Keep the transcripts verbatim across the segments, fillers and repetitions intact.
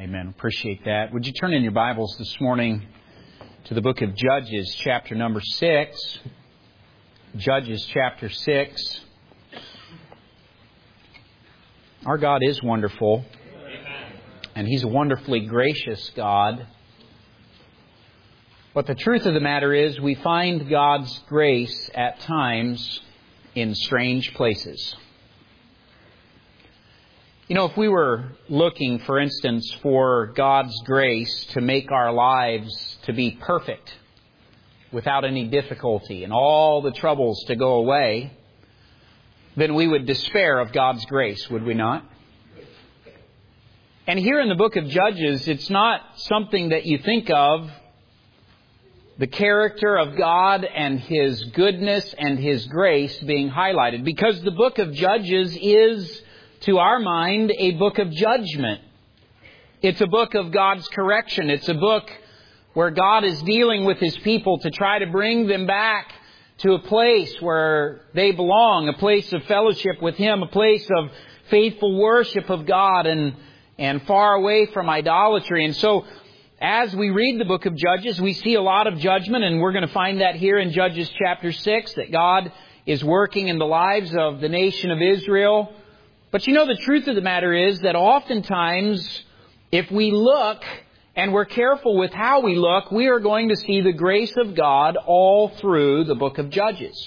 Amen. Appreciate that. Would you turn in your Bibles this morning to the book of Judges, chapter number six. Judges, chapter six. Our God is wonderful. Amen. And He's a wonderfully gracious God. But the truth of the matter is, we find God's grace at times in strange places. You know, if we were looking, for instance, for God's grace to make our lives to be perfect without any difficulty and all the troubles to go away, then we would despair of God's grace, would we not? And here in the book of Judges, it's not something that you think of, the character of God and His goodness and His grace being highlighted, because the book of Judges is, to our mind, a book of judgment. It's a book of God's correction. It's a book where God is dealing with His people to try to bring them back to a place where they belong, a place of fellowship with Him, a place of faithful worship of God and, and far away from idolatry. And so, as we read the book of Judges, we see a lot of judgment, and we're going to find that here in Judges chapter six, that God is working in the lives of the nation of Israel. But you know, the truth of the matter is that oftentimes, if we look and we're careful with how we look, we are going to see the grace of God all through the book of Judges.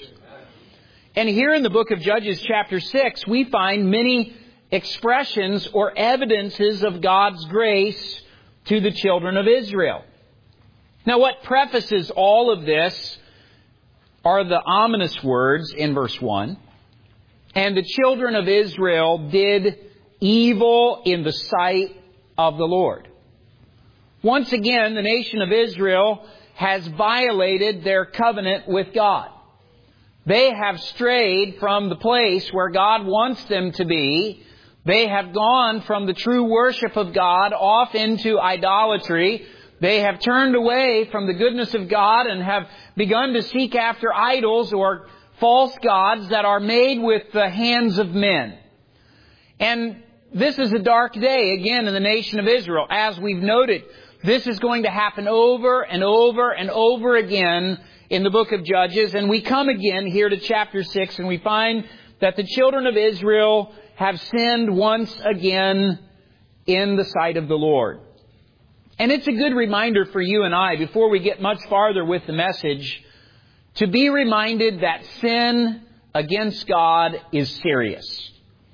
And here in the book of Judges chapter six, we find many expressions or evidences of God's grace to the children of Israel. Now, what prefaces all of this are the ominous words in verse one. And the children of Israel did evil in the sight of the Lord. Once again, the nation of Israel has violated their covenant with God. They have strayed from the place where God wants them to be. They have gone from the true worship of God off into idolatry. They have turned away from the goodness of God and have begun to seek after idols or false gods that are made with the hands of men. And this is a dark day again in the nation of Israel. As we've noted, this is going to happen over and over and over again in the book of Judges. And we come again here to chapter six, and we find that the children of Israel have sinned once again in the sight of the Lord. And it's a good reminder for you and I, before we get much farther with the message, to be reminded that sin against God is serious.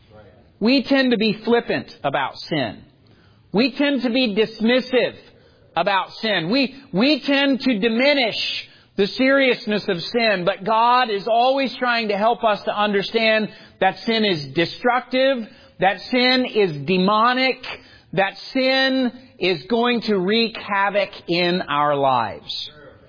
We tend to be flippant about sin. We tend to be dismissive about sin. We, we tend to diminish the seriousness of sin. But God is always trying to help us to understand that sin is destructive, that sin is demonic, that sin is going to wreak havoc in our lives.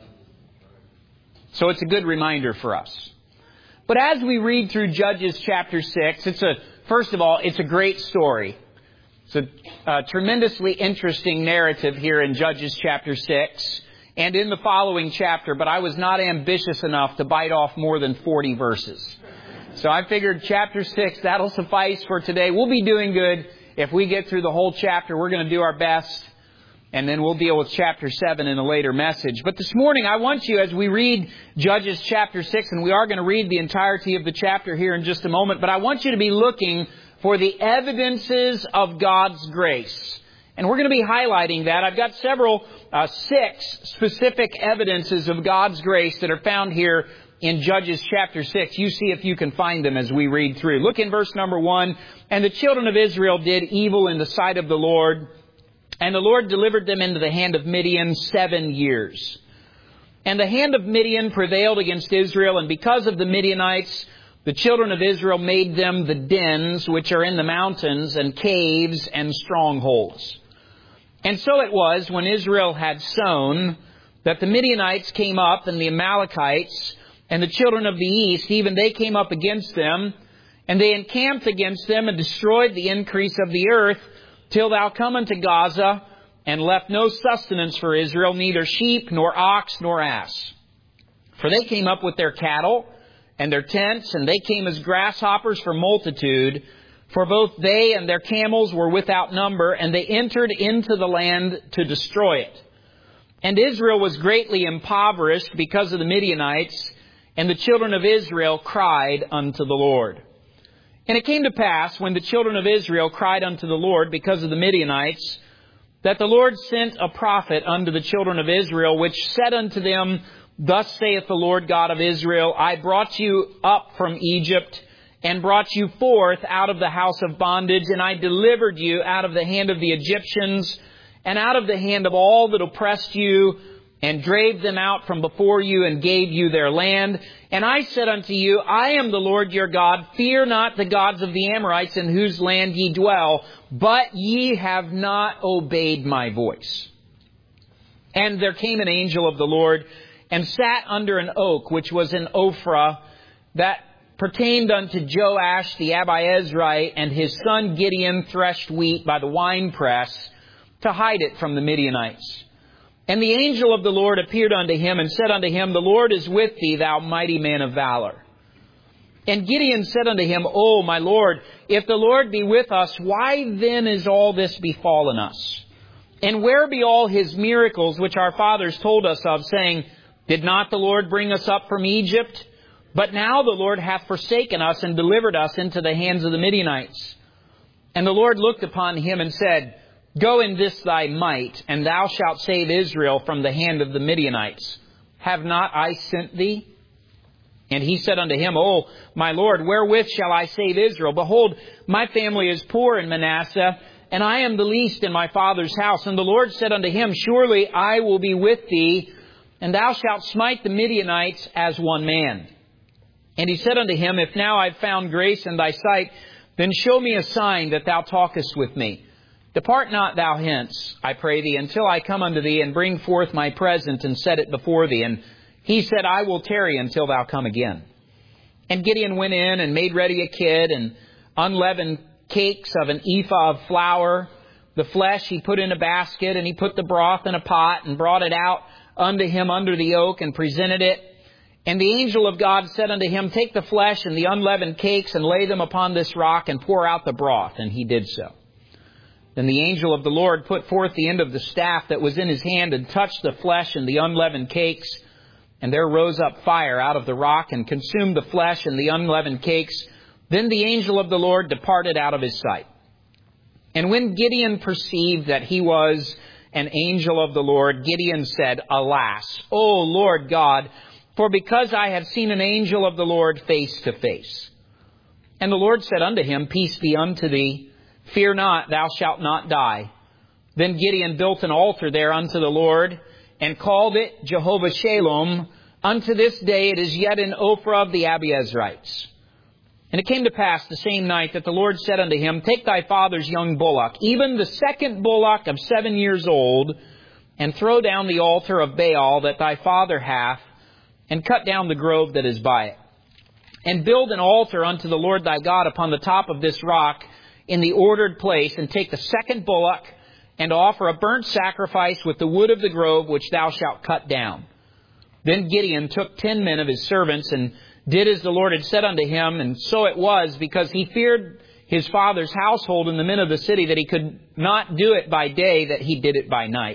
So it's a good reminder for us. But as we read through Judges chapter six, it's a, first of all, it's a great story. It's a, a tremendously interesting narrative here in Judges chapter six and in the following chapter, but I was not ambitious enough to bite off more than forty verses. So I figured chapter six, that'll suffice for today. We'll be doing good if we get through the whole chapter. We're going to do our best. And then we'll deal with chapter seven in a later message. But this morning, I want you, as we read Judges chapter six, and we are going to read the entirety of the chapter here in just a moment, but I want you to be looking for the evidences of God's grace. And we're going to be highlighting that. I've got several, uh, six specific evidences of God's grace that are found here in Judges chapter six. You see if you can find them as we read through. Look in verse number one. And the children of Israel did evil in the sight of the Lord, and the Lord delivered them into the hand of Midian seven years. And the hand of Midian prevailed against Israel, and because of the Midianites, the children of Israel made them the dens which are in the mountains, and caves and strongholds. And so it was, when Israel had sown, that the Midianites came up, and the Amalekites, and the children of the east, even they came up against them, and they encamped against them, and destroyed the increase of the earth, till thou come unto Gaza, and left no sustenance for Israel, neither sheep, nor ox, nor ass. For they came up with their cattle and their tents, and they came as grasshoppers for multitude, for both they and their camels were without number, and they entered into the land to destroy it. And Israel was greatly impoverished because of the Midianites, and the children of Israel cried unto the Lord. And it came to pass, when the children of Israel cried unto the Lord because of the Midianites, that the Lord sent a prophet unto the children of Israel, which said unto them, Thus saith the Lord God of Israel, I brought you up from Egypt, and brought you forth out of the house of bondage, and I delivered you out of the hand of the Egyptians, and out of the hand of all that oppressed you, and drave them out from before you, and gave you their land. And I said unto you, I am the Lord your God. Fear not the gods of the Amorites, in whose land ye dwell, but ye have not obeyed my voice. And there came an angel of the Lord, and sat under an oak, which was in Ophrah, that pertained unto Joash the Abiezrite, and his son Gideon threshed wheat by the winepress to hide it from the Midianites. And the angel of the Lord appeared unto him, and said unto him, The Lord is with thee, thou mighty man of valor. And Gideon said unto him, O my Lord, if the Lord be with us, why then is all this befallen us? And where be all his miracles which our fathers told us of, saying, Did not the Lord bring us up from Egypt? But now the Lord hath forsaken us, and delivered us into the hands of the Midianites. And the Lord looked upon him, and said, Go in this thy might, and thou shalt save Israel from the hand of the Midianites. Have not I sent thee? And he said unto him, O my Lord, wherewith shall I save Israel? Behold, my family is poor in Manasseh, and I am the least in my father's house. And the Lord said unto him, Surely I will be with thee, and thou shalt smite the Midianites as one man. And he said unto him, If now I have found grace in thy sight, then show me a sign that thou talkest with me. Depart not thou hence, I pray thee, until I come unto thee, and bring forth my present, and set it before thee. And he said, I will tarry until thou come again. And Gideon went in, and made ready a kid, and unleavened cakes of an ephah of flour. The flesh he put in a basket, and he put the broth in a pot, and brought it out unto him under the oak, and presented it. And the angel of God said unto him, Take the flesh and the unleavened cakes, and lay them upon this rock, and pour out the broth. And he did so. Then the angel of the Lord put forth the end of the staff that was in his hand, and touched the flesh and the unleavened cakes. And there rose up fire out of the rock, and consumed the flesh and the unleavened cakes. Then the angel of the Lord departed out of his sight. And when Gideon perceived that he was an angel of the Lord, Gideon said, Alas, O Lord God, for because I have seen an angel of the Lord face to face. And the Lord said unto him, Peace be unto thee. Fear not, thou shalt not die. Then Gideon built an altar there unto the Lord, and called it Jehovah Shalom. Unto this day it is yet in Ophrah of the Abiezrites. And it came to pass the same night that the Lord said unto him, Take thy father's young bullock, even the second bullock of seven years old, and throw down the altar of Baal that thy father hath, and cut down the grove that is by it. And build an altar unto the Lord thy God upon the top of this rock in the ordered place, and take the second bullock, and offer a burnt sacrifice with the wood of the grove which thou shalt cut down. Then Gideon took ten men of his servants, and did as the Lord had said unto him. And so it was, because he feared his father's household and the men of the city, that he could not do it by day, that he did it by night.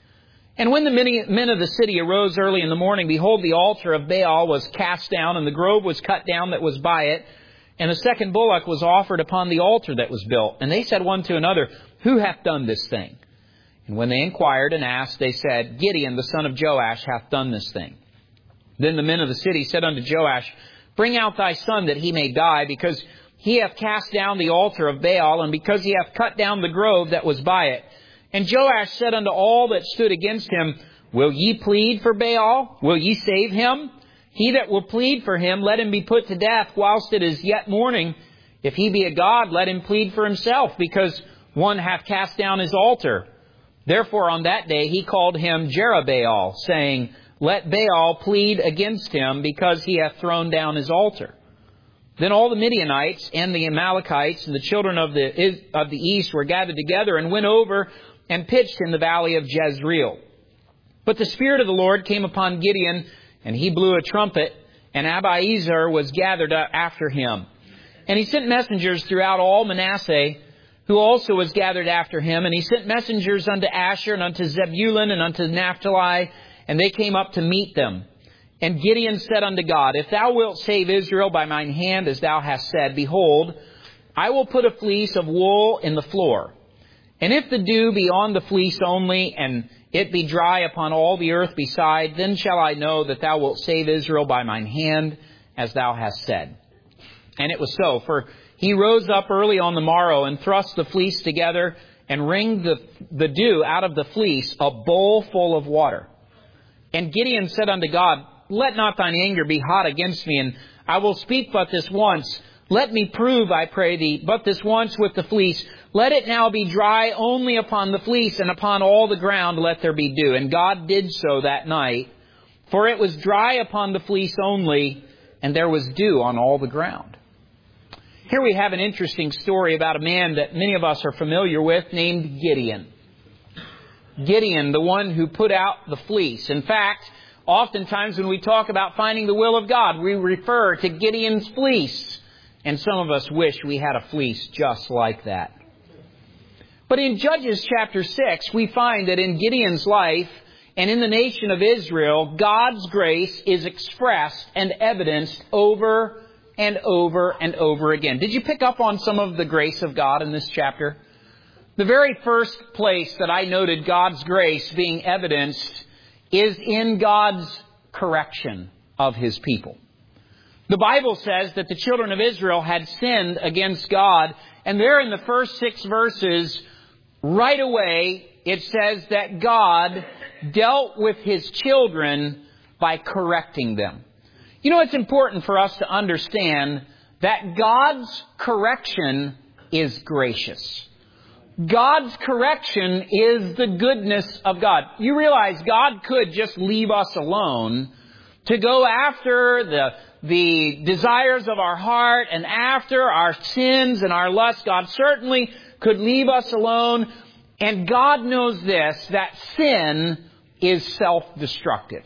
And when the men of the city arose early in the morning, behold, the altar of Baal was cast down, and the grove was cut down that was by it, and the second bullock was offered upon the altar that was built. And they said one to another, Who hath done this thing? And when they inquired and asked, they said, Gideon, the son of Joash, hath done this thing. Then the men of the city said unto Joash, Bring out thy son, that he may die, because he hath cast down the altar of Baal, and because he hath cut down the grove that was by it. And Joash said unto all that stood against him, Will ye plead for Baal? Will ye save him? He that will plead for him, let him be put to death whilst it is yet morning. If he be a god, let him plead for himself, because one hath cast down his altar. Therefore on that day he called him Jerubbaal, saying, Let Baal plead against him, because he hath thrown down his altar. Then all the Midianites and the Amalekites and the children of the of the east were gathered together, and went over and pitched in the valley of Jezreel. But the Spirit of the Lord came upon Gideon, and he blew a trumpet, and Abiezer was gathered after him. And he sent messengers throughout all Manasseh, who also was gathered after him. And he sent messengers unto Asher and unto Zebulun and unto Naphtali, and they came up to meet them. And Gideon said unto God, If thou wilt save Israel by mine hand, as thou hast said, behold, I will put a fleece of wool in the floor. And if the dew be on the fleece only, and it be dry upon all the earth beside, then shall I know that thou wilt save Israel by mine hand, as thou hast said. And it was so, for he rose up early on the morrow, and thrust the fleece together, and wringed the, the dew out of the fleece, a bowl full of water. And Gideon said unto God, Let not thine anger be hot against me, and I will speak but this once. Let me prove, I pray thee, but this once with the fleece. Let it now be dry only upon the fleece, and upon all the ground let there be dew. And God did so that night, for it was dry upon the fleece only, and there was dew on all the ground. Here we have an interesting story about a man that many of us are familiar with, named Gideon. Gideon, the one who put out the fleece. In fact, oftentimes when we talk about finding the will of God, we refer to Gideon's fleece. And some of us wish we had a fleece just like that. But in Judges chapter six, we find that in Gideon's life and in the nation of Israel, God's grace is expressed and evidenced over and over and over again. Did you pick up on some of the grace of God in this chapter? The very first place that I noted God's grace being evidenced is in God's correction of His people. The Bible says that the children of Israel had sinned against God. And there in the first six verses, right away, it says that God dealt with His children by correcting them. You know, it's important for us to understand that God's correction is gracious. God's correction is the goodness of God. You realize God could just leave us alone to go after the the desires of our heart and after our sins and our lusts. God certainly could leave us alone. And God knows this, that sin is self-destructive.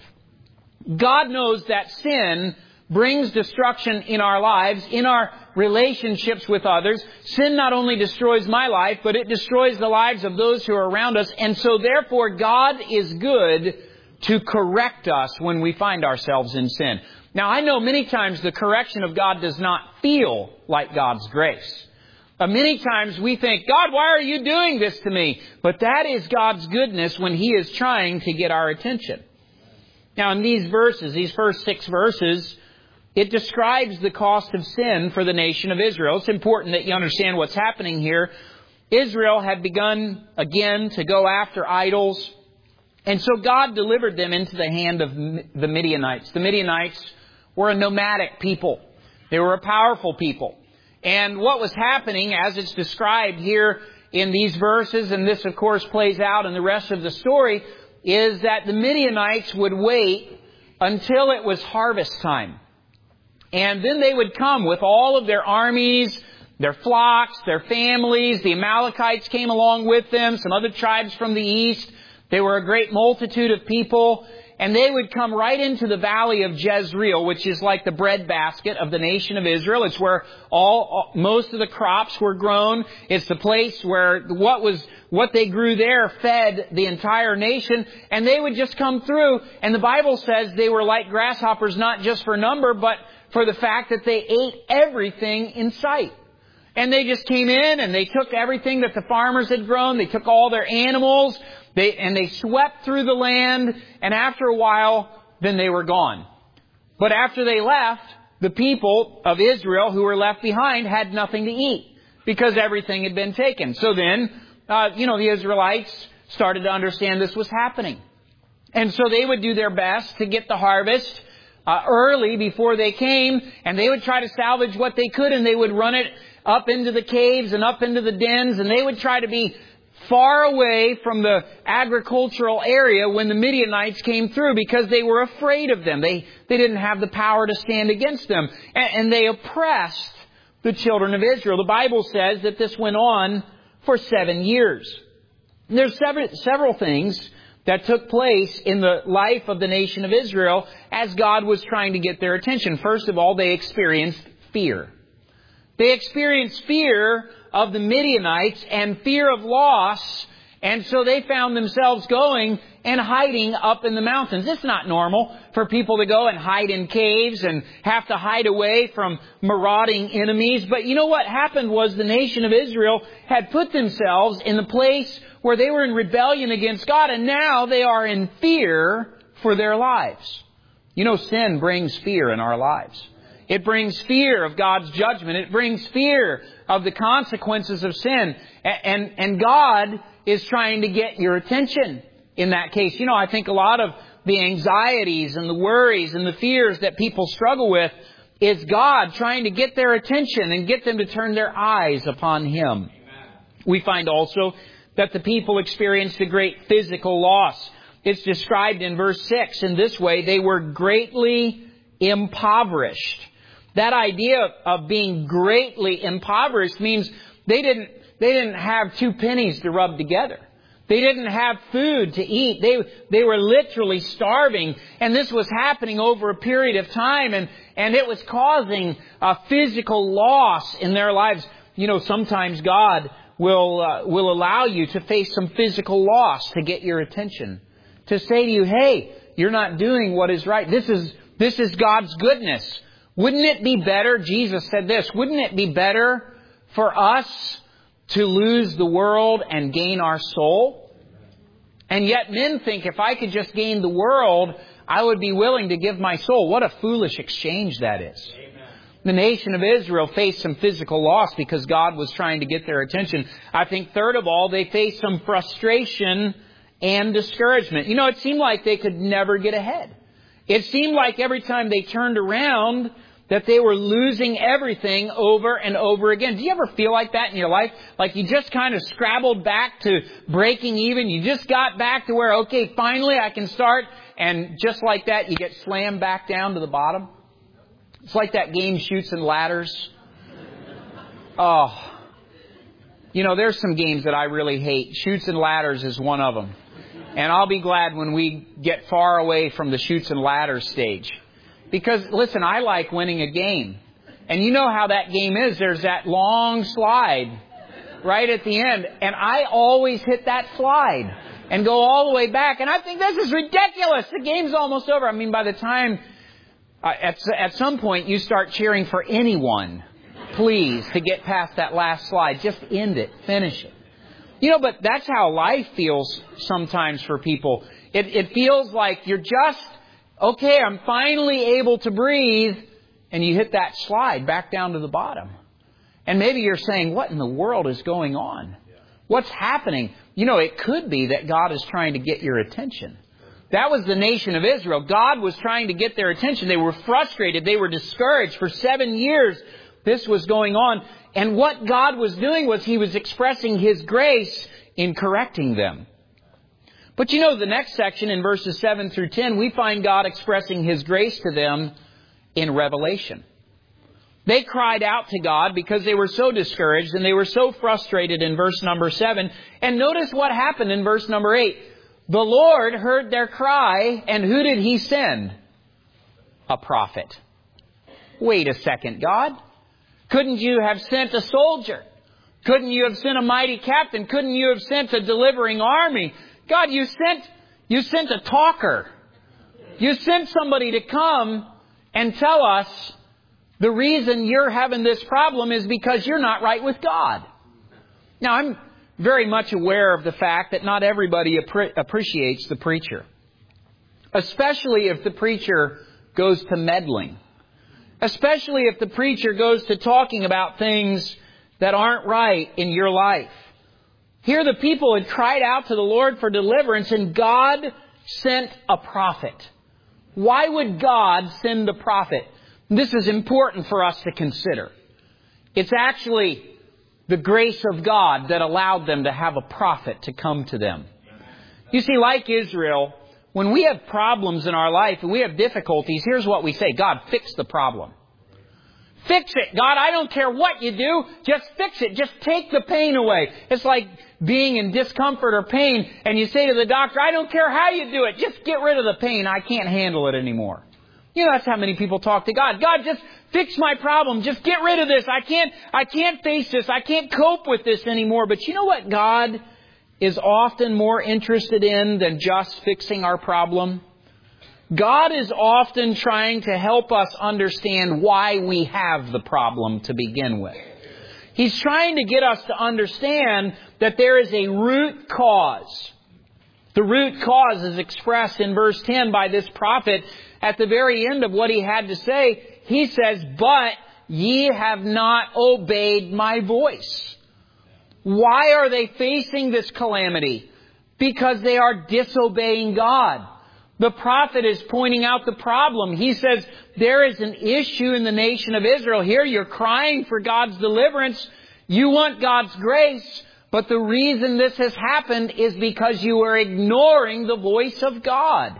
God knows that sin brings destruction in our lives, in our relationships with others. Sin not only destroys my life, but it destroys the lives of those who are around us. And so therefore God is good to correct us when we find ourselves in sin. Now, I know many times the correction of God does not feel like God's grace. Uh, many times we think, God, why are you doing this to me? But that is God's goodness when He is trying to get our attention. Now, in these verses, these first six verses, it describes the cost of sin for the nation of Israel. It's important that you understand what's happening here. Israel had begun again to go after idols. And so God delivered them into the hand of the Midianites. The Midianites were a nomadic people. They were a powerful people. And what was happening, as it's described here in these verses, and this of course plays out in the rest of the story, is that the Midianites would wait until it was harvest time. And then they would come with all of their armies, their flocks, their families. The Amalekites came along with them, some other tribes from the east. They were a great multitude of people. And they would come right into the valley of Jezreel, which is like the breadbasket of the nation of Israel. It's where all, most of the crops were grown. It's the place where what was, what they grew there fed the entire nation. And they would just come through. And the Bible says they were like grasshoppers, not just for number, but for the fact that they ate everything in sight. And they just came in and they took everything that the farmers had grown. They took all their animals. They, and they swept through the land, and after a while, then they were gone. But after they left, the people of Israel who were left behind had nothing to eat because everything had been taken. So then, uh, you know, the Israelites started to understand this was happening. And so they would do their best to get the harvest uh, early before they came, and they would try to salvage what they could, and they would run it up into the caves and up into the dens, and they would try to be far away from the agricultural area when the Midianites came through because they were afraid of them. They, they didn't have the power to stand against them. And, and they oppressed the children of Israel. The Bible says that this went on for seven years. And there's several, several things that took place in the life of the nation of Israel as God was trying to get their attention. First of all, they experienced fear. They experienced fear of the Midianites and fear of loss. And so they found themselves going and hiding up in the mountains. It's not normal for people to go and hide in caves and have to hide away from marauding enemies. But you know what happened was the nation of Israel had put themselves in the place where they were in rebellion against God, and now they are in fear for their lives. You know, sin brings fear in our lives. It brings fear of God's judgment. It brings fear of the consequences of sin. And, and God is trying to get your attention in that case. You know, I think a lot of the anxieties and the worries and the fears that people struggle with is God trying to get their attention and get them to turn their eyes upon Him. Amen. We find also that the people experienced a great physical loss. It's described in verse six in this way: they were greatly impoverished. That idea of being greatly impoverished means they didn't They didn't have two pennies to rub together. They didn't have food to eat. They, they were literally starving. And this was happening over a period of time. And, and it was causing a physical loss in their lives. You know, sometimes God will, uh, will allow you to face some physical loss to get your attention. To say to you, hey, you're not doing what is right. This is, this is God's goodness. Wouldn't it be better? Jesus said this. Wouldn't it be better for us to lose the world and gain our soul? And yet men think if I could just gain the world, I would be willing to give my soul. What a foolish exchange that is. Amen. The nation of Israel faced some physical loss because God was trying to get their attention. I think third of all, they faced some frustration and discouragement. You know, it seemed like they could never get ahead. It seemed like every time they turned around that they were losing everything over and over again. Do you ever feel like that in your life? Like you just kind of scrabbled back to breaking even. You just got back to where, okay, finally I can start. And just like that, you get slammed back down to the bottom. It's like that game Chutes and Ladders. Oh, you know, there's some games that I really hate. Chutes and Ladders is one of them. And I'll be glad when we get far away from the Chutes and Ladders stage. Because, listen, I like winning a game. And you know how that game is. There's that long slide right at the end. And I always hit that slide and go all the way back. And I think this is ridiculous. The game's almost over. I mean, by the time, uh, at, at some point, you start cheering for anyone, please, to get past that last slide. Just end it. Finish it. You know, but that's how life feels sometimes for people. It, it feels like you're just... okay, I'm finally able to breathe, and you hit that slide back down to the bottom. And maybe you're saying, what in the world is going on? What's happening? You know, it could be that God is trying to get your attention. That was the nation of Israel. God was trying to get their attention. They were frustrated. They were discouraged. For seven years, this was going on. And what God was doing was He was expressing His grace in correcting them. But you know, the next section in verses seven through ten, we find God expressing His grace to them in revelation. They cried out to God because they were so discouraged and they were so frustrated in verse number seven. And notice what happened in verse number eight. The Lord heard their cry, and who did He send? A prophet. Wait a second, God. Couldn't you have sent a soldier? Couldn't you have sent a mighty captain? Couldn't you have sent a delivering army? God, you sent, you sent a talker. You sent somebody to come and tell us the reason you're having this problem is because you're not right with God. Now, I'm very much aware of the fact that not everybody appre- appreciates the preacher. Especially if the preacher goes to meddling. Especially if the preacher goes to talking about things that aren't right in your life. Here the people had cried out to the Lord for deliverance, and God sent a prophet. Why would God send a prophet? This is important for us to consider. It's actually the grace of God that allowed them to have a prophet to come to them. You see, like Israel, when we have problems in our life and we have difficulties, here's what we say: God, fix the problem. Fix it. God, I don't care what you do. Just fix it. Just take the pain away. It's like being in discomfort or pain, and you say to the doctor, I don't care how you do it. Just get rid of the pain. I can't handle it anymore. You know, that's how many people talk to God. God, just fix my problem. Just get rid of this. I can't, I can't face this. I can't cope with this anymore. But you know what God is often more interested in than just fixing our problem? God is often trying to help us understand why we have the problem to begin with. He's trying to get us to understand that there is a root cause. The root cause is expressed in verse ten by this prophet. At the very end of what he had to say, he says, "But ye have not obeyed my voice." Why are they facing this calamity? Because they are disobeying God. The prophet is pointing out the problem. He says, there is an issue in the nation of Israel. Here you're crying for God's deliverance. You want God's grace. But the reason this has happened is because you are ignoring the voice of God.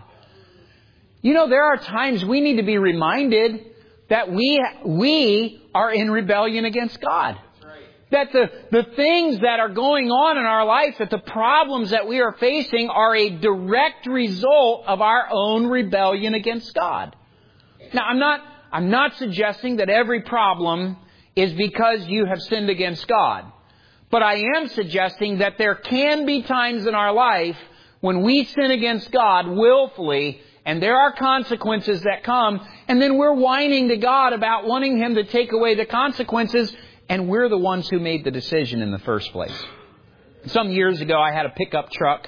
You know, there are times we need to be reminded that we, we are in rebellion against God. That the, the things that are going on in our life, that the problems that we are facing are a direct result of our own rebellion against God. Now, I'm not, I'm not suggesting that every problem is because you have sinned against God. But I am suggesting that there can be times in our life when we sin against God willfully, and there are consequences that come, and then we're whining to God about wanting Him to take away the consequences, and we're the ones who made the decision in the first place. Some years ago, I had a pickup truck.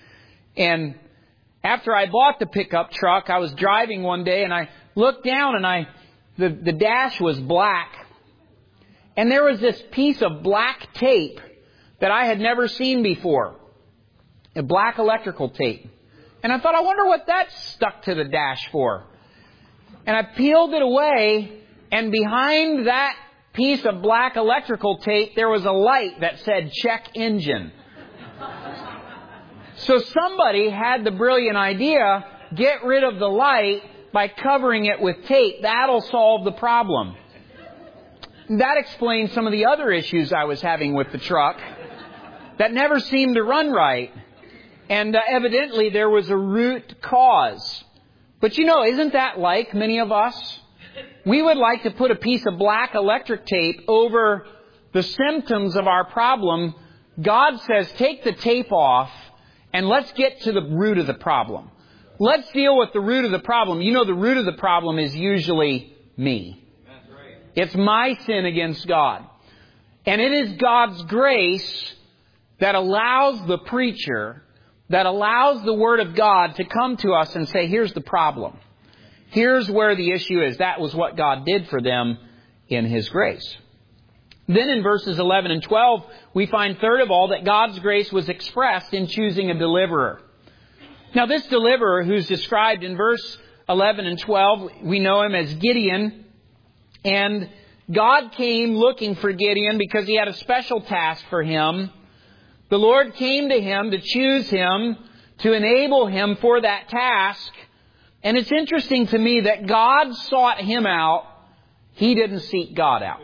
And after I bought the pickup truck, I was driving one day and I looked down and I the, the dash was black. And there was this piece of black tape that I had never seen before. A black electrical tape. And I thought, I wonder what that's stuck to the dash for. And I peeled it away, and behind that piece of black electrical tape, there was a light that said check engine. So somebody had the brilliant idea, get rid of the light by covering it with tape. That'll solve the problem. That explains some of the other issues I was having with the truck that never seemed to run right. And uh, evidently there was a root cause. But you know, isn't that like many of us? We would like to put a piece of black electric tape over the symptoms of our problem. God says, take the tape off and let's get to the root of the problem. Let's deal with the root of the problem. You know, the root of the problem is usually me. That's right. It's my sin against God. And it is God's grace that allows the preacher, that allows the Word of God to come to us and say, here's the problem. Here's where the issue is. That was what God did for them in His grace. Then in verses eleven and twelve, we find, third of all, that God's grace was expressed in choosing a deliverer. Now, this deliverer who's described in verse eleven and twelve, we know him as Gideon. And God came looking for Gideon because He had a special task for him. The Lord came to him to choose him, to enable him for that task. And it's interesting to me that God sought him out. He didn't seek God out.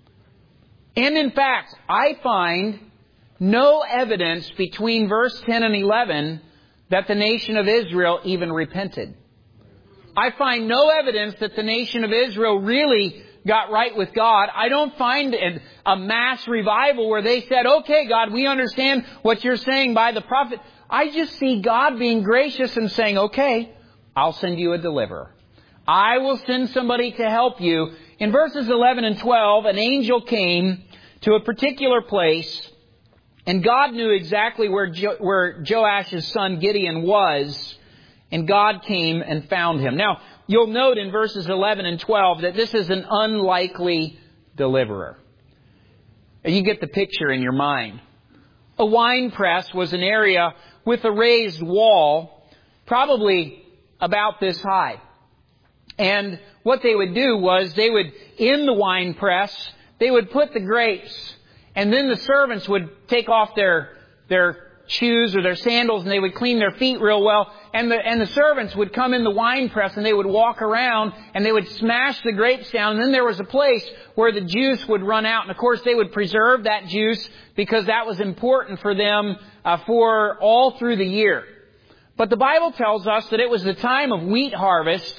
And in fact, I find no evidence between verse ten and eleven that the nation of Israel even repented. I find no evidence that the nation of Israel really got right with God. I don't find a mass revival where they said, okay, God, we understand what you're saying by the prophet. I just see God being gracious and saying, okay, I'll send you a deliverer. I will send somebody to help you. In verses eleven and twelve, an angel came to a particular place, and God knew exactly where jo- where Joash's son Gideon was, and God came and found him. Now, you'll note in verses eleven and twelve that this is an unlikely deliverer. You get the picture in your mind. A wine press was an area with a raised wall, probably about this high. And what they would do was they would, in the wine press, they would put the grapes, and then the servants would take off their their shoes or their sandals, and they would clean their feet real well. And the and the servants would come in the wine press, and they would walk around, and they would smash the grapes down. And then there was a place where the juice would run out. And of course, they would preserve that juice because that was important for them uh, for all through the year. But the Bible tells us that it was the time of wheat harvest,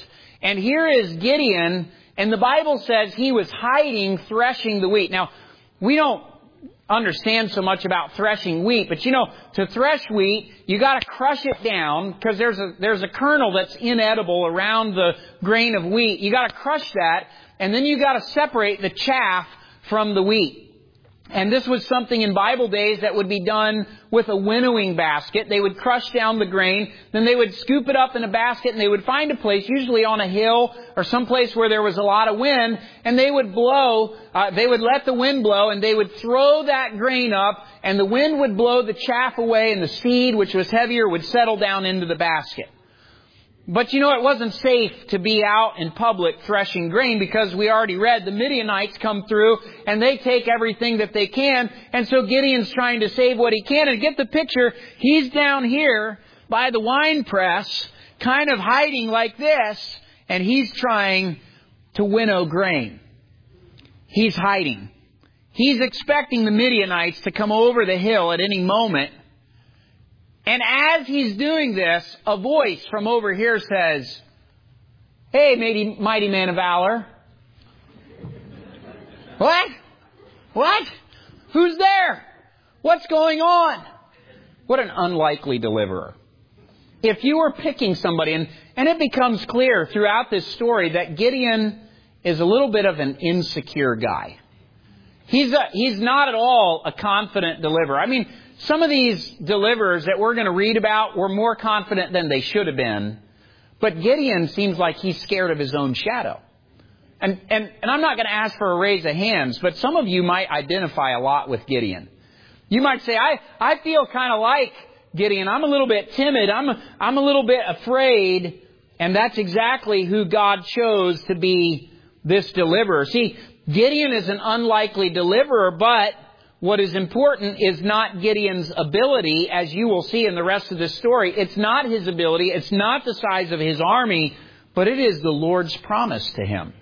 And here is Gideon, and the Bible says he was hiding, threshing the wheat. Now, we don't understand so much about threshing wheat, but you know, to thresh wheat, you got to crush it down because there's a there's a kernel that's inedible around the grain of wheat. You got to crush that, and then you got to separate the chaff from the wheat. And this was something in Bible days that would be done with a winnowing basket. They would crush down the grain, then they would scoop it up in a basket, and they would find a place, usually on a hill or some place where there was a lot of wind, and they would blow, uh, they would let the wind blow, and they would throw that grain up, and the wind would blow the chaff away, and the seed, which was heavier, would settle down into the basket. But you know, it wasn't safe to be out in public threshing grain because we already read the Midianites come through and they take everything that they can. And so Gideon's trying to save what he can. And get the picture, he's down here by the wine press, kind of hiding like this, and he's trying to winnow grain. He's hiding. He's expecting the Midianites to come over the hill at any moment. And as he's doing this, a voice from over here says, "Hey, mighty, mighty man of valor." What? What? Who's there? What's going on? What an unlikely deliverer. If you were picking somebody, and, and it becomes clear throughout this story that Gideon is a little bit of an insecure guy. He's a, he's not at all a confident deliverer. I mean, some of these deliverers that we're going to read about were more confident than they should have been. But Gideon seems like he's scared of his own shadow. And, and, and I'm not going to ask for a raise of hands, but some of you might identify a lot with Gideon. You might say, I, I feel kind of like Gideon. I'm a little bit timid. I'm, I'm a little bit afraid. And that's exactly who God chose to be this deliverer. See, Gideon is an unlikely deliverer, but what is important is not Gideon's ability, as you will see in the rest of this story. It's not his ability. It's not the size of his army, but it is the Lord's promise to him.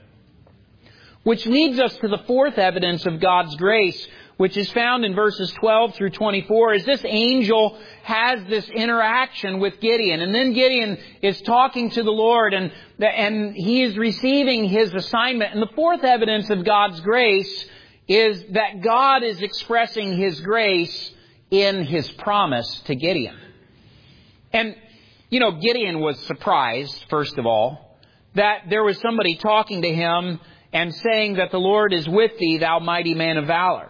Which leads us to the fourth evidence of God's grace, which is found in verses twelve through twenty-four, as this angel has this interaction with Gideon. And then Gideon is talking to the Lord, and, and he is receiving his assignment. And the fourth evidence of God's grace is that God is expressing His grace in His promise to Gideon. And, you know, Gideon was surprised, first of all, that there was somebody talking to him and saying that the Lord is with thee, thou mighty man of valor.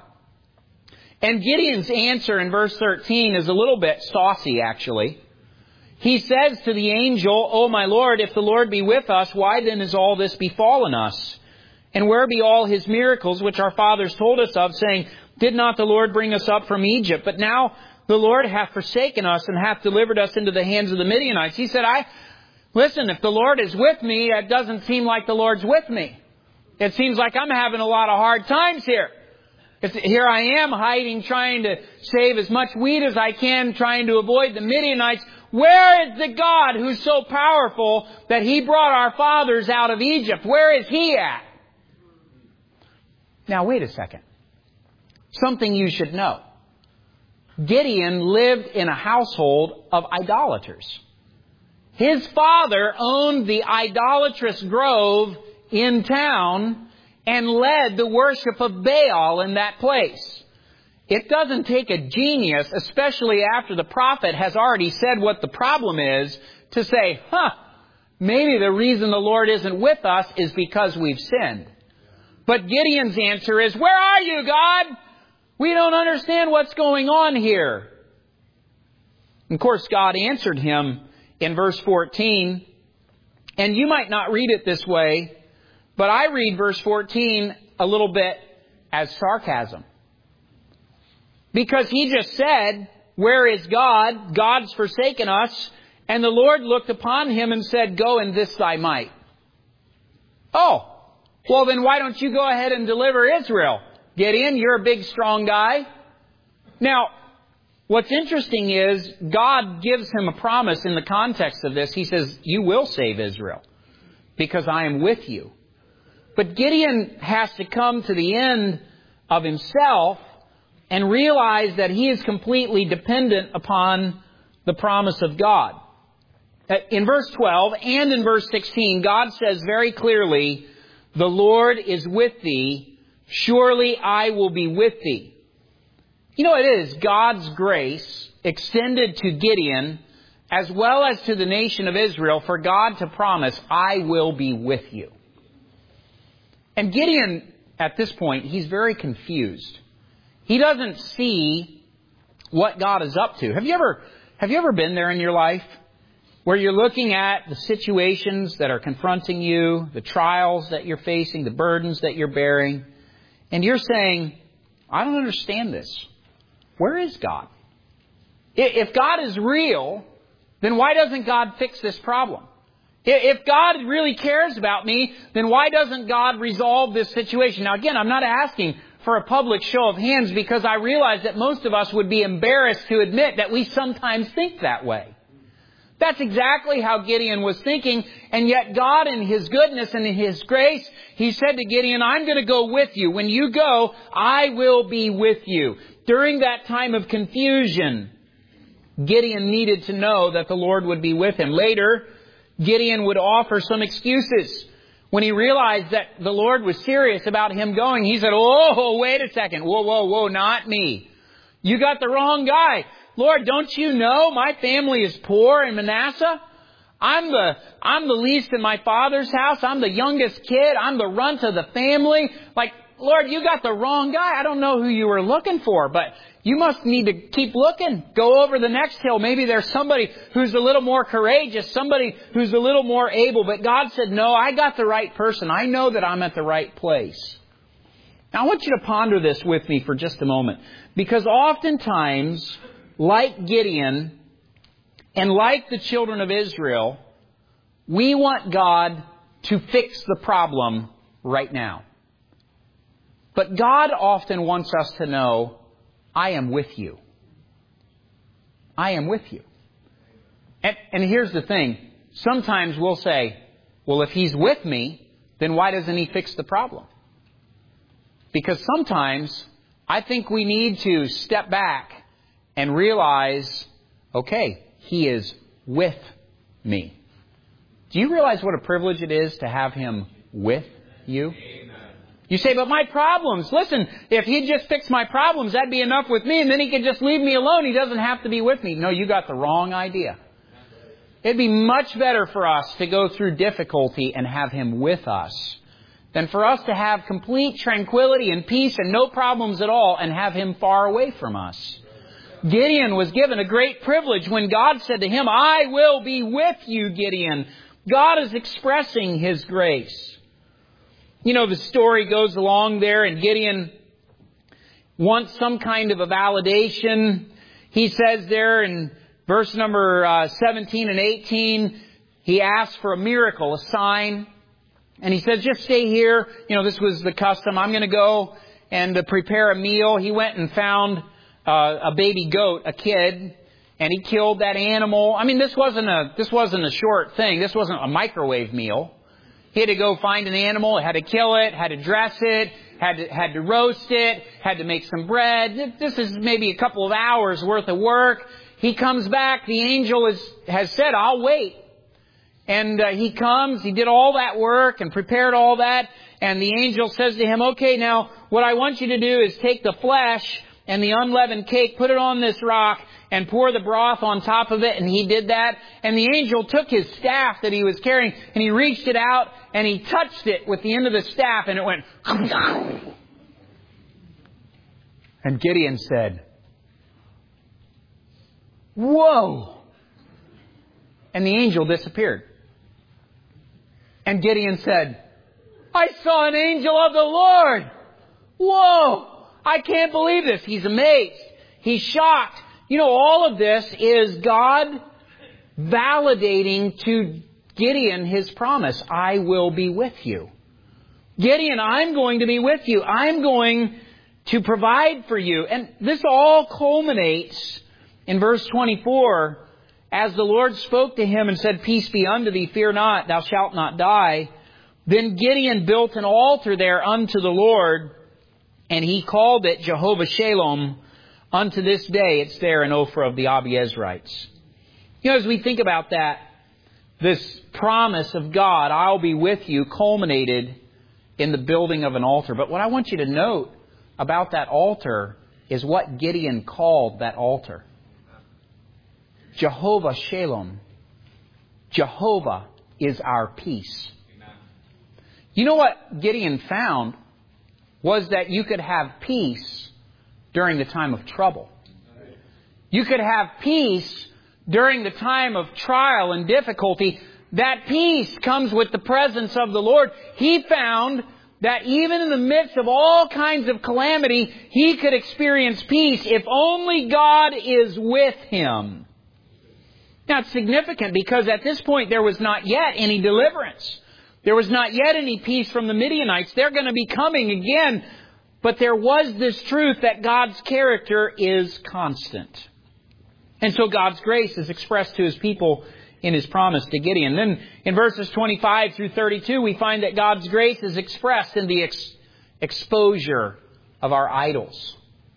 And Gideon's answer in verse thirteen is a little bit saucy, actually. He says to the angel, "O my Lord, if the Lord be with us, why then is all this befallen us? And where be all His miracles which our fathers told us of, saying, Did not the Lord bring us up from Egypt? But now the Lord hath forsaken us and hath delivered us into the hands of the Midianites." He said, I, listen, if the Lord is with me, it doesn't seem like the Lord's with me. It seems like I'm having a lot of hard times here. It's, here I am hiding, trying to save as much wheat as I can, trying to avoid the Midianites. Where is the God who's so powerful that He brought our fathers out of Egypt? Where is He at? Now, wait a second. Something you should know. Gideon lived in a household of idolaters. His father owned the idolatrous grove in town and led the worship of Baal in that place. It doesn't take a genius, especially after the prophet has already said what the problem is, to say, huh, maybe the reason the Lord isn't with us is because we've sinned. But Gideon's answer is, where are you, God? We don't understand what's going on here. And of course, God answered him in verse fourteen. And you might not read it this way, but I read verse fourteen a little bit as sarcasm. Because he just said, where is God? God's forsaken us. And the Lord looked upon him and said, go in this thy might. Oh, well then why don't you go ahead and deliver Israel? Gideon, you're a big, strong guy. Now, what's interesting is God gives him a promise in the context of this. He says, you will save Israel because I am with you. But Gideon has to come to the end of himself and realize that he is completely dependent upon the promise of God. In verse twelve and in verse sixteen, God says very clearly, "The Lord is with thee. Surely I will be with thee." You know, it is God's grace extended to Gideon as well as to the nation of Israel for God to promise, "I will be with you." And Gideon, at this point, he's very confused. He doesn't see what God is up to. Have you ever, have you ever been there in your life where you're looking at the situations that are confronting you, the trials that you're facing, the burdens that you're bearing, and you're saying, "I don't understand this. Where is God? If God is real, then why doesn't God fix this problem? If God really cares about me, then why doesn't God resolve this situation?" Now again, I'm not asking for a public show of hands because I realize that most of us would be embarrassed to admit that we sometimes think that way. That's exactly how Gideon was thinking, and yet God in His goodness and in His grace, He said to Gideon, "I'm going to go with you. When you go, I will be with you." During that time of confusion, Gideon needed to know that the Lord would be with him. Later, Gideon would offer some excuses. When he realized that the Lord was serious about him going, he said, "Oh, wait a second. Whoa, whoa, whoa, not me. You got the wrong guy. Lord, don't you know my family is poor in Manasseh? I'm the, I'm the least in my father's house. I'm the youngest kid. I'm the runt of the family. Like, Lord, you got the wrong guy. I don't know who you were looking for, but you must need to keep looking. Go over the next hill. Maybe there's somebody who's a little more courageous, somebody who's a little more able." But God said, "No, I got the right person. I know that I'm at the right place." Now, I want you to ponder this with me for just a moment, because oftentimes, like Gideon and like the children of Israel, we want God to fix the problem right now. But God often wants us to know, "I am with you. I am with you." And, and here's the thing. Sometimes we'll say, "Well, if He's with me, then why doesn't He fix the problem?" Because sometimes I think we need to step back and realize, okay, He is with me. Do you realize what a privilege it is to have Him with you? You say, "But my problems," listen, if He'd just fix my problems, that'd be enough with me, and then He could just leave me alone. He doesn't have to be with me. No, you got the wrong idea. It'd be much better for us to go through difficulty and have Him with us than for us to have complete tranquility and peace and no problems at all and have Him far away from us. Gideon was given a great privilege when God said to him, "I will be with you, Gideon." God is expressing His grace. You know, the story goes along there, and Gideon wants some kind of a validation. He says there in verse number uh, seventeen and eighteen, he asks for a miracle, a sign. And he says, "Just stay here." You know, this was the custom. "I'm going to go and uh, prepare a meal." He went and found uh, a baby goat, a kid, and he killed that animal. I mean, this wasn't a this wasn't a short thing. This wasn't a microwave meal. He had to go find an animal, had to kill it, had to dress it, had to, had to roast it, had to make some bread. This is maybe a couple of hours worth of work. He comes back. The angel is, has said, "I'll wait." And uh, he comes. He did all that work and prepared all that. And the angel says to him, "Okay, now what I want you to do is take the flesh and the unleavened cake, put it on this rock, and pour the broth on top of it." And he did that. And the angel took his staff that he was carrying, and he reached it out, and he touched it with the end of the staff, and it went... And Gideon said, "Whoa!" And the angel disappeared. And Gideon said, "I saw an angel of the Lord." Whoa! I can't believe this. He's amazed. He's shocked. You know, all of this is God validating to Gideon His promise. "I will be with you." Gideon, I'm going to be with you. I'm going to provide for you. And this all culminates in verse twenty-four. "As the Lord spoke to him and said, Peace be unto thee, fear not, thou shalt not die. Then Gideon built an altar there unto the Lord, and he called it Jehovah Shalom. Unto this day it's there in Ophrah of the Abiezrites." You know, as we think about that, this promise of God, I'll be with you, culminated in the building of an altar. But what I want you to note about that altar is what Gideon called that altar. Jehovah Shalom. Jehovah is our peace. You know what Gideon found was that you could have peace during the time of trouble. You could have peace during the time of trial and difficulty. That peace comes with the presence of the Lord. He found that even in the midst of all kinds of calamity, he could experience peace if only God is with him. Now, it's significant because at this point there was not yet any deliverance. There was not yet any peace from the Midianites. They're going to be coming again. But there was this truth that God's character is constant. And so God's grace is expressed to His people in His promise to Gideon. Then in verses twenty-five through thirty-two, we find that God's grace is expressed in the ex- exposure of our idols.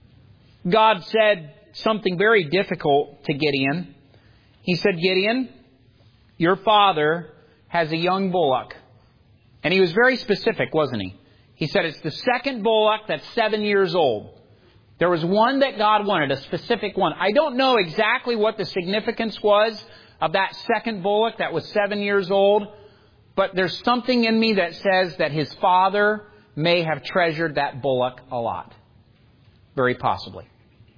God said something very difficult to Gideon. He said, Gideon, your father has a young bullock. And he was very specific, wasn't he? He said it's the second bullock that's seven years old. There was one that God wanted, a specific one. I don't know exactly what the significance was of that second bullock that was seven years old. But there's something in me that says that his father may have treasured that bullock a lot. Very possibly.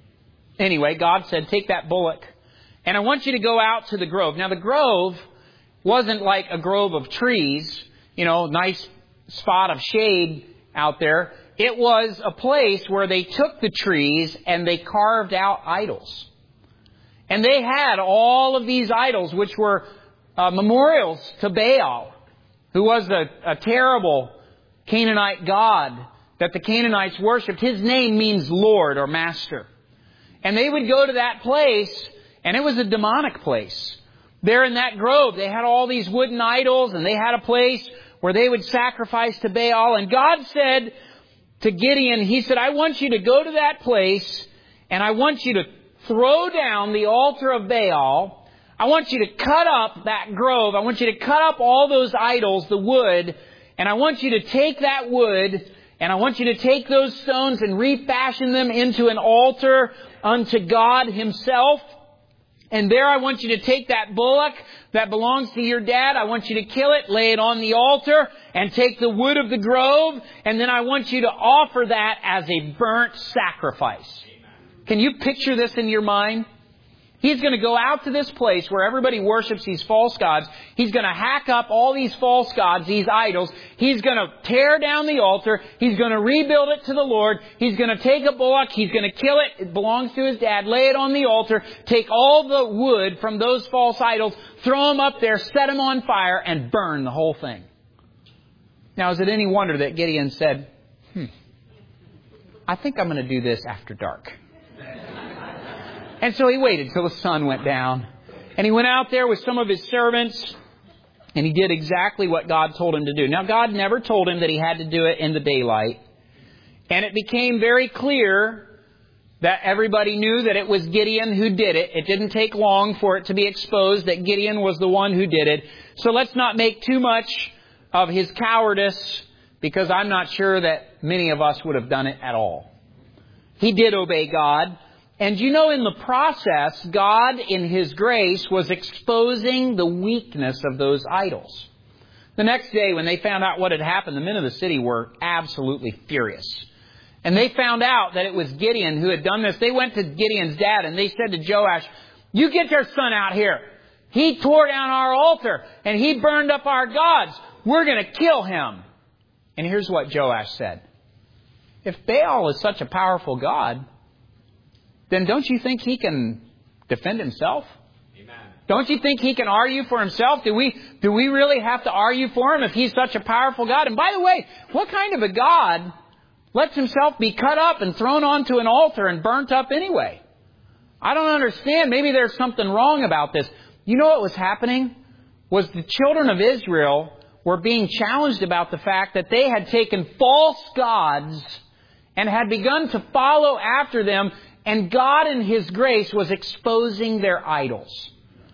Anyway, God said, take that bullock. And I want you to go out to the grove. Now, the grove wasn't like a grove of trees, you know, nice spot of shade out there. It was a place where they took the trees and they carved out idols. And they had all of these idols, which were uh, memorials to Baal, who was a, a terrible Canaanite god that the Canaanites worshipped. His name means Lord or Master. And they would go to that place, and it was a demonic place. There in that grove, they had all these wooden idols, and they had a place where they would sacrifice to Baal. And God said to Gideon, He said, I want you to go to that place, and I want you to throw down the altar of Baal. I want you to cut up that grove. I want you to cut up all those idols, the wood, and I want you to take that wood, and I want you to take those stones and refashion them into an altar unto God Himself. And there I want you to take that bullock that belongs to your dad. I want you to kill it, lay it on the altar, and take the wood of the grove. And then I want you to offer that as a burnt sacrifice. Can you picture this in your mind? He's going to go out to this place where everybody worships these false gods. He's going to hack up all these false gods, these idols. He's going to tear down the altar. He's going to rebuild it to the Lord. He's going to take a bullock. He's going to kill it. It belongs to his dad. Lay it on the altar. Take all the wood from those false idols. Throw them up there. Set them on fire and burn the whole thing. Now, is it any wonder that Gideon said, hmm, I think I'm going to do this after dark. And so he waited till the sun went down. And he went out there with some of his servants. And he did exactly what God told him to do. Now, God never told him that he had to do it in the daylight. And it became very clear that everybody knew that it was Gideon who did it. It didn't take long for it to be exposed that Gideon was the one who did it. So let's not make too much of his cowardice, because I'm not sure that many of us would have done it at all. He did obey God. And you know, in the process, God, in His grace, was exposing the weakness of those idols. The next day, when they found out what had happened, the men of the city were absolutely furious. And they found out that it was Gideon who had done this. They went to Gideon's dad and they said to Joash, you get your son out here. He tore down our altar and he burned up our gods. We're going to kill him. And here's what Joash said. If Baal is such a powerful god, then don't you think he can defend himself? Amen. Don't you think he can argue for himself? Do we, do we really have to argue for him if he's such a powerful God? And by the way, what kind of a God lets himself be cut up and thrown onto an altar and burnt up anyway? I don't understand. Maybe there's something wrong about this. You know what was happening? Was the children of Israel were being challenged about the fact that they had taken false gods and had begun to follow after them. And God in His grace was exposing their idols.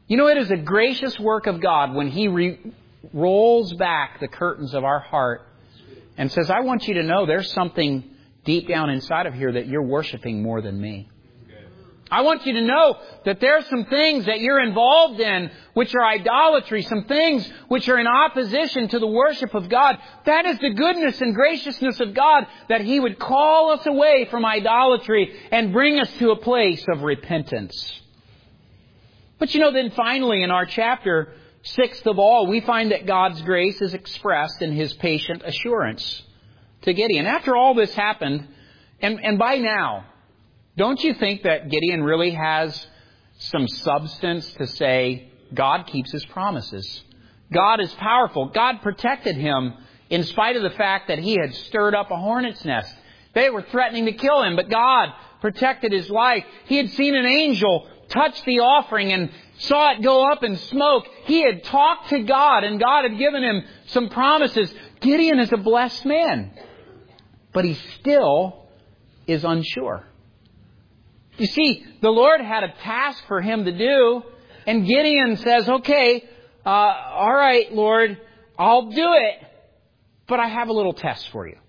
You know, it is a gracious work of God when He re- rolls back the curtains of our heart and says, I want you to know there's something deep down inside of here that you're worshiping more than me. I want you to know that there's some things that you're involved in which are idolatry, some things which are in opposition to the worship of God. That is the goodness and graciousness of God, that He would call us away from idolatry and bring us to a place of repentance. But you know, then finally in our chapter, sixth of all, we find that God's grace is expressed in His patient assurance to Gideon. After all this happened, and, and by now, don't you think that Gideon really has some substance to say, God keeps His promises? God is powerful. God protected him in spite of the fact that he had stirred up a hornet's nest. They were threatening to kill him, but God protected his life. He had seen an angel touch the offering and saw it go up in smoke. He had talked to God, and God had given him some promises. Gideon is a blessed man, but he still is unsure. You see, the Lord had a task for him to do, and Gideon says, okay, uh, all right, Lord, I'll do it, but I have a little test for you.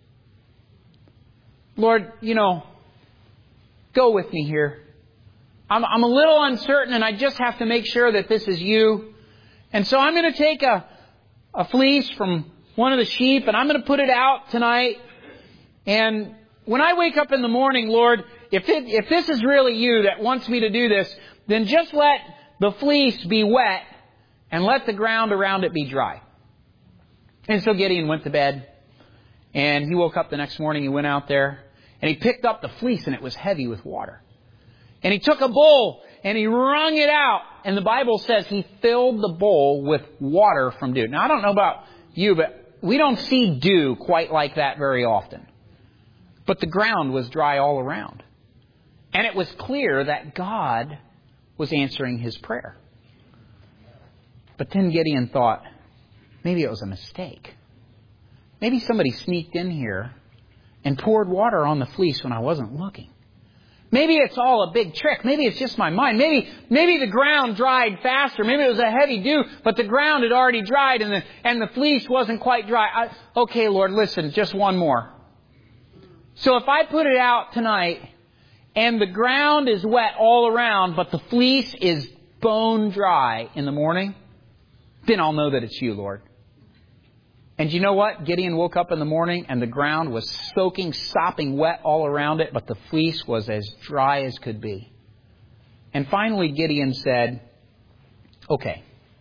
Lord, you know, go with me here. I'm, I'm a little uncertain, and I just have to make sure that this is you. And so I'm going to take a, a fleece from one of the sheep, and I'm going to put it out tonight. And when I wake up in the morning, Lord, if it, if this is really you that wants me to do this, then just let the fleece be wet and let the ground around it be dry. And so Gideon went to bed, and he woke up the next morning. He went out there, and he picked up the fleece, and it was heavy with water. And he took a bowl, and he wrung it out. And the Bible says he filled the bowl with water from dew. Now, I don't know about you, but we don't see dew quite like that very often. But the ground was dry all around. And it was clear that God was answering his prayer. But then Gideon thought, maybe it was a mistake. Maybe somebody sneaked in here and poured water on the fleece when I wasn't looking. Maybe it's all a big trick. Maybe it's just my mind. Maybe maybe the ground dried faster. Maybe it was a heavy dew, but the ground had already dried and the, and the fleece wasn't quite dry. I, okay, Lord, listen, just one more. So if I put it out tonight and the ground is wet all around, but the fleece is bone dry in the morning, then I'll know that it's you, Lord. And you know what? Gideon woke up in the morning and the ground was soaking, sopping wet all around it, but the fleece was as dry as could be. And finally Gideon said, okay,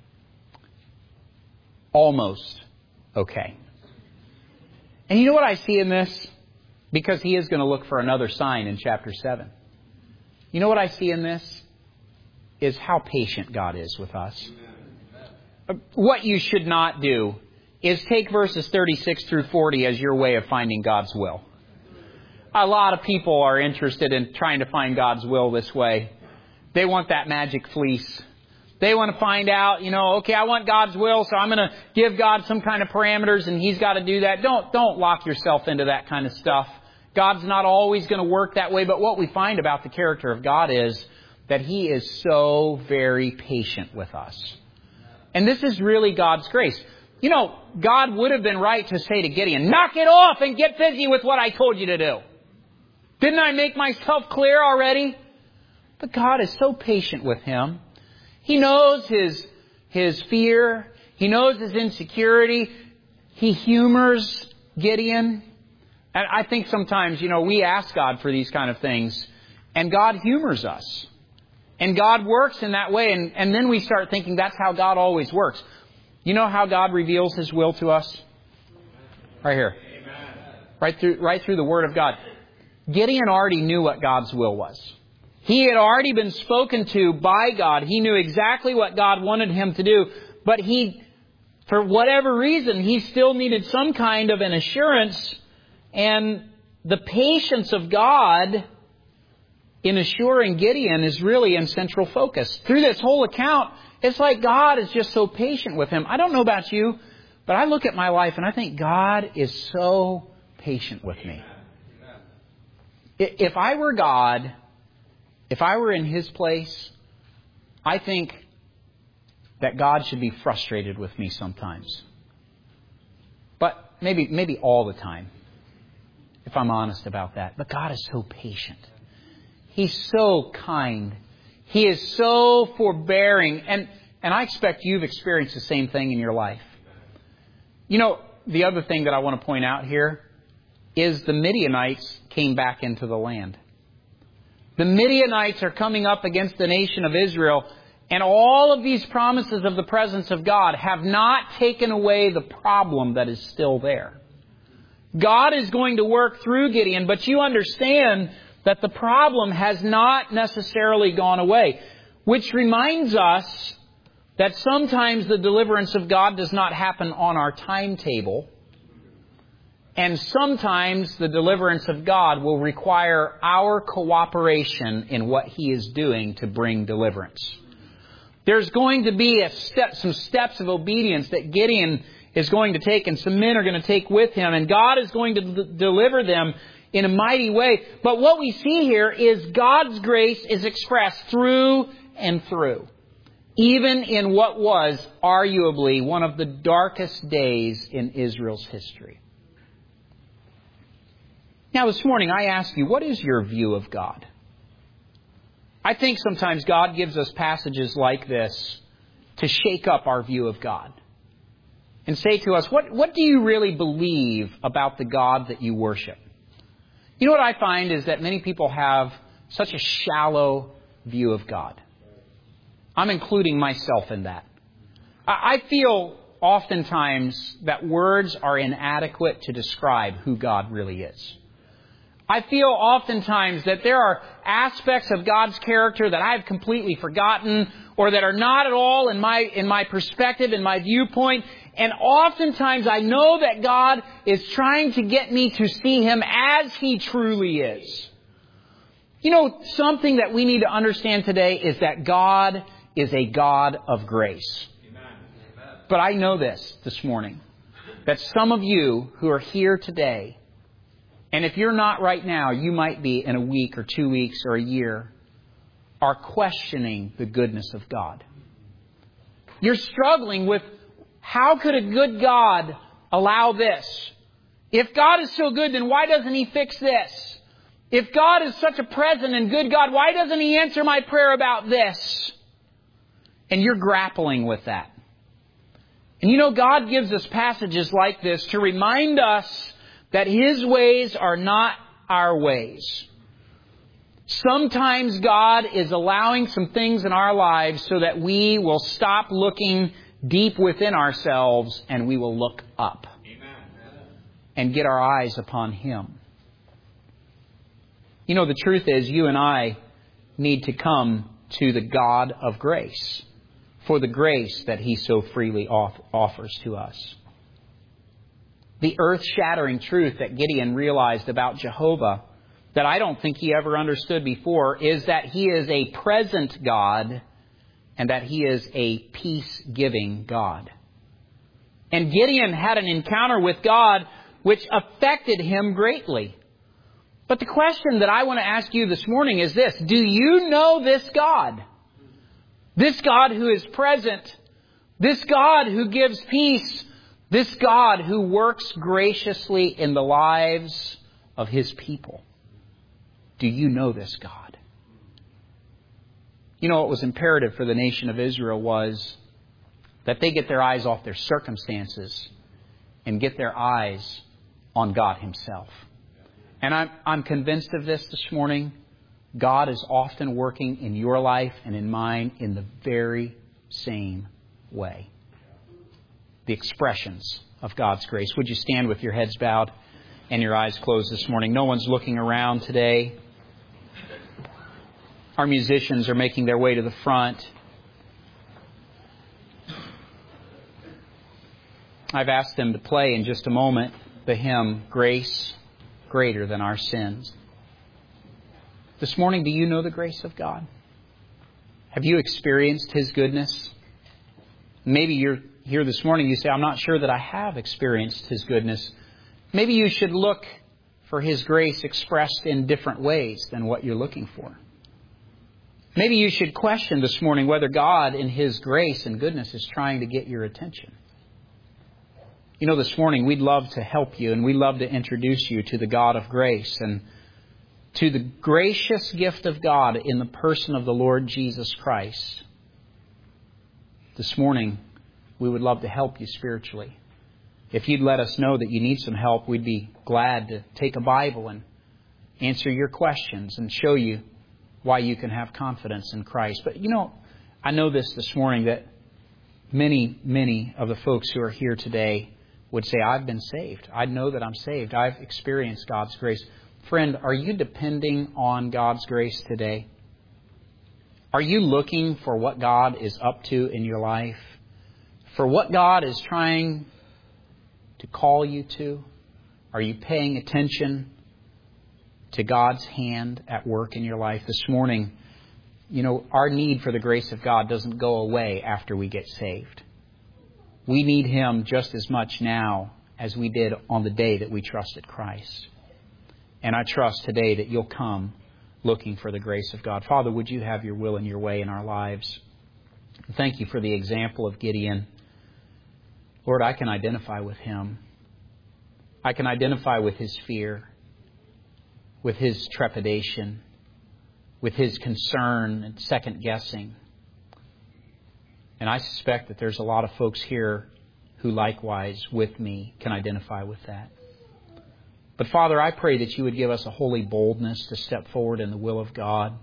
almost okay. And you know what I see in this? Because he is going to look for another sign in chapter seven. You know what I see in this? Is how patient God is with us. What you should not do is take verses thirty-six through forty as your way of finding God's will. A lot of people are interested in trying to find God's will this way. They want that magic fleece. They want to find out, you know, okay, I want God's will, so I'm going to give God some kind of parameters and He's got to do that. Don't, don't lock yourself into that kind of stuff. God's not always going to work that way, but what we find about the character of God is that He is so very patient with us. And this is really God's grace. You know, God would have been right to say to Gideon, knock it off and get busy with what I told you to do. Didn't I make myself clear already? But God is so patient with him. He knows his, his fear. He knows his insecurity. He humors Gideon. And I think sometimes, you know, we ask God for these kind of things, and God humors us. And God works in that way, and, and then we start thinking that's how God always works. You know how God reveals His will to us? Right here. Amen. Right through, right through the Word of God. Gideon already knew what God's will was. He had already been spoken to by God. He knew exactly what God wanted him to do. But he, for whatever reason, he still needed some kind of an assurance. And the patience of God in assuring Gideon is really in central focus. Through this whole account, it's like God is just so patient with him. I don't know about you, but I look at my life and I think God is so patient with me. If I were God, if I were in His place, I think that God should be frustrated with me sometimes. But maybe, maybe all the time, if I'm honest about that. But God is so patient. He's so kind. He is so forbearing. And, and I expect you've experienced the same thing in your life. You know, the other thing that I want to point out here is the Midianites came back into the land. The Midianites are coming up against the nation of Israel, and all of these promises of the presence of God have not taken away the problem that is still there. God is going to work through Gideon, but you understand that the problem has not necessarily gone away, which reminds us that sometimes the deliverance of God does not happen on our timetable. And sometimes the deliverance of God will require our cooperation in what He is doing to bring deliverance. There's going to be a step, some steps of obedience that Gideon is going to take, and some men are going to take with him, and God is going to d- deliver them in a mighty way. But what we see here is God's grace is expressed through and through, even in what was arguably one of the darkest days in Israel's history. Now, this morning, I ask you, what is your view of God? I think sometimes God gives us passages like this to shake up our view of God and say to us, what, what do you really believe about the God that you worship? You know what I find is that many people have such a shallow view of God. I'm including myself in that. I feel oftentimes that words are inadequate to describe who God really is. I feel oftentimes that there are aspects of God's character that I've completely forgotten or that are not at all in my in my perspective, in my viewpoint. And oftentimes I know that God is trying to get me to see Him as He truly is. You know, something that we need to understand today is that God is a God of grace. Amen. But I know this this morning, that some of you who are here today, and if you're not right now, you might be in a week or two weeks or a year, are questioning the goodness of God. You're struggling with, how could a good God allow this? If God is so good, then why doesn't He fix this? If God is such a present and good God, why doesn't He answer my prayer about this? And you're grappling with that. And you know, God gives us passages like this to remind us that His ways are not our ways. Sometimes God is allowing some things in our lives so that we will stop looking deep within ourselves and we will look up. Amen. And get our eyes upon Him. You know, the truth is, you and I need to come to the God of grace for the grace that He so freely off- offers to us. The earth-shattering truth that Gideon realized about Jehovah, that I don't think he ever understood before, is that He is a present God and that He is a peace-giving God. And Gideon had an encounter with God which affected him greatly. But the question that I want to ask you this morning is this: do you know this God? This God who is present, this God who gives peace, this God who works graciously in the lives of His people. Do you know this God? You know, what was imperative for the nation of Israel was that they get their eyes off their circumstances and get their eyes on God Himself. And I'm, I'm convinced of this this morning. God is often working in your life and in mine in the very same way. The expressions of God's grace. Would you stand with your heads bowed and your eyes closed this morning? No one's looking around today. Our musicians are making their way to the front. I've asked them to play in just a moment the hymn, Grace Greater Than Our Sins. This morning, do you know the grace of God? Have you experienced His goodness? Maybe you're here this morning, you say, I'm not sure that I have experienced His goodness. Maybe you should look for His grace expressed in different ways than what you're looking for. Maybe you should question this morning whether God in His grace and goodness is trying to get your attention. You know, this morning we'd love to help you, and we'd love to introduce you to the God of grace and to the gracious gift of God in the person of the Lord Jesus Christ. This morning we would love to help you spiritually. If you'd let us know that you need some help, we'd be glad to take a Bible and answer your questions and show you why you can have confidence in Christ. But you know, I know this this morning that many, many of the folks who are here today would say, I've been saved. I know that I'm saved. I've experienced God's grace. Friend, are you depending on God's grace today? Are you looking for what God is up to in your life? For what God is trying to call you to? Are you paying attention to God's hand at work in your life? This morning, you know, our need for the grace of God doesn't go away after we get saved. We need Him just as much now as we did on the day that we trusted Christ. And I trust today that you'll come looking for the grace of God. Father, would you have your will and your way in our lives? Thank you for the example of Gideon. Lord, I can identify with him. I can identify with his fear, with his trepidation, with his concern and second guessing. And I suspect that there's a lot of folks here who likewise with me can identify with that. But Father, I pray that you would give us a holy boldness to step forward in the will of God.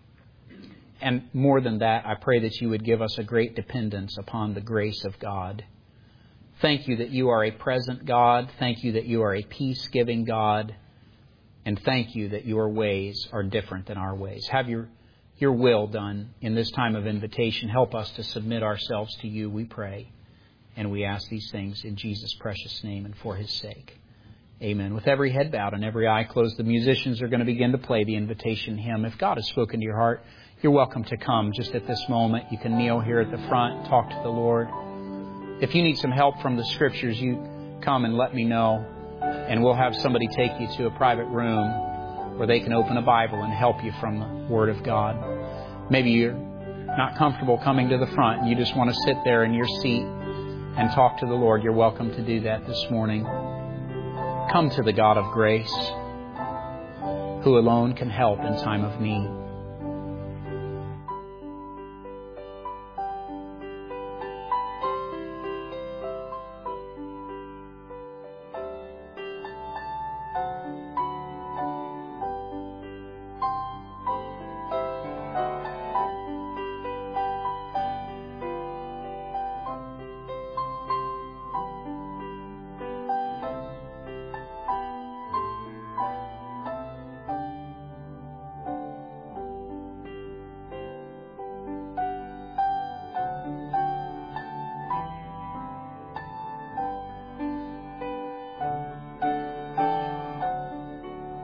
And more than that, I pray that you would give us a great dependence upon the grace of God. Thank you that you are a present God. Thank you that you are a peace-giving God. And thank you that your ways are different than our ways. Have your, your will done in this time of invitation. Help us to submit ourselves to you, we pray. And we ask these things in Jesus' precious name and for His sake. Amen. With every head bowed and every eye closed, the musicians are going to begin to play the invitation hymn. If God has spoken to your heart, you're welcome to come just at this moment. You can kneel here at the front, talk to the Lord. If you need some help from the Scriptures, you come and let me know, and we'll have somebody take you to a private room where they can open a Bible and help you from the Word of God. Maybe you're not comfortable coming to the front and you just want to sit there in your seat and talk to the Lord. You're welcome to do that this morning. Come to the God of grace, who alone can help in time of need.